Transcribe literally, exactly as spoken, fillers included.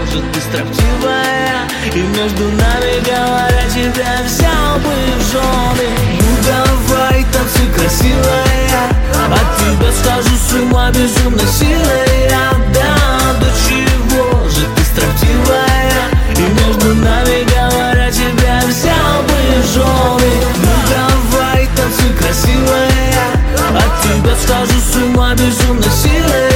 может, ты строптивая, и между нами, говоря, тебя взял бы в жены. Ну давай, танцуй, красивая, от тебя схожу с ума безумной силой. Да, до чего же ты строптивая, и между нами, говоря, тебя взял бы в жены. Ну давай, танцуй, красивая, от тебя схожу с ума безумной силой.